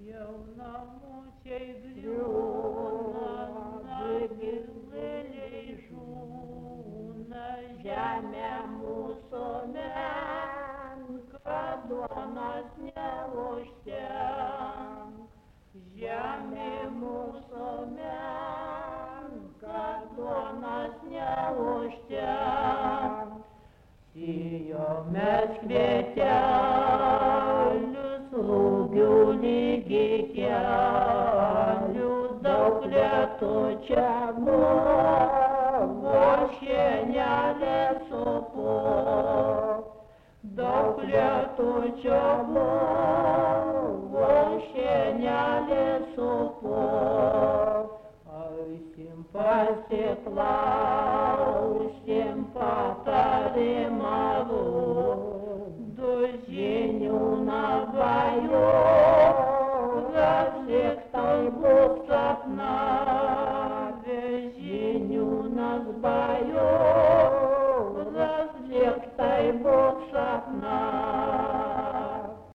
Jaunamų čia griūna, nagis lėliai žūna, žemė mūsų menka, duonos neužtenka. Žemė mūsų menka, duonos neužtenka. Sijomės kvietelius, lūgių lygi kelių, daug lietučia buvo, šienelė supo. Daug lietučia buvo, šienelė supo. Aisim pasiklausim patarimavų, du žinių navajų, lik tai bus sapnavę, žinių nazbajų, lik tai bus sapnavę.